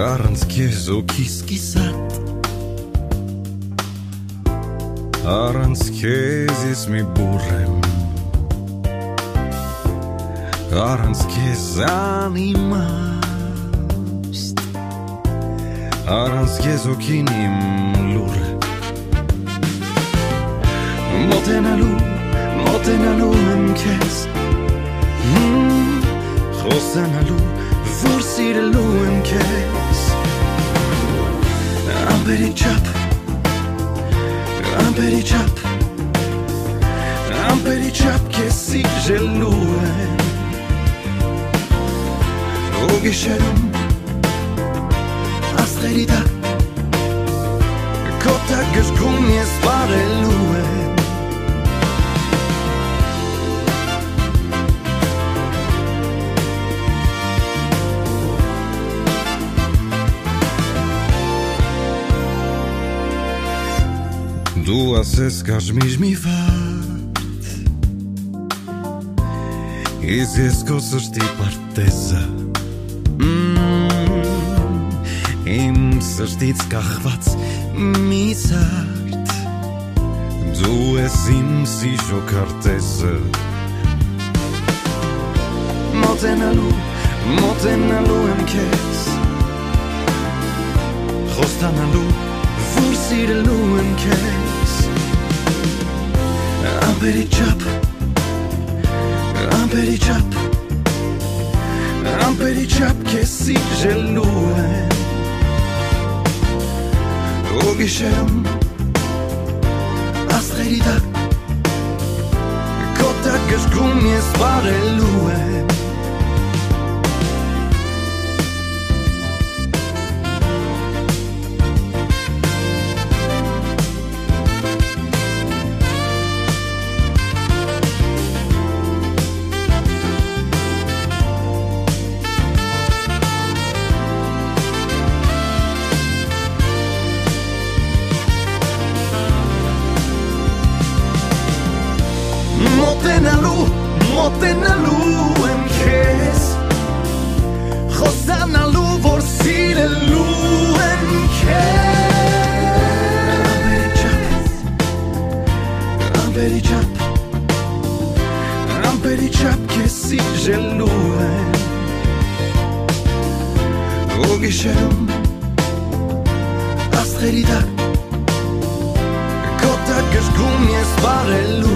Առանց քեզ օքիս կիսատ Առանց քեզ ես մի բուռ եմ Առանց քեզ անիմաստ Առանց քեզ օքին իմ լուր Մոտենալու եմ քեզ Խոսանալու որ սիրելու եմ քեզ Ամպերի չափ քեզ սիրելու եմ Ու գիշերում աստղերի տակ Քո տակ գժգում ես բարելու եմ Դու ասես կաժմիր մի վատ Ես ես քո սրտի պարտեզը Իմ սրտից կախված մի զարդ Դու ես իմ սիրո քարտեզը Մոտենալու եմ քեզ Խոստանալու որ սիրելու եմ քեզ Ամպերի չափ քեզ սիրելու եմ Ու գիշերում աստղերի տակ Քո տակ գժգում ես բարելու եմ Մոտենալու եմ քեզ Խոսանալու որ սիրելու եմ քեզ Ամպերի չափ քեզ սիրելու եմ Ու գիշերում աստղերի տակ Քո տակ գժգում ես բարելու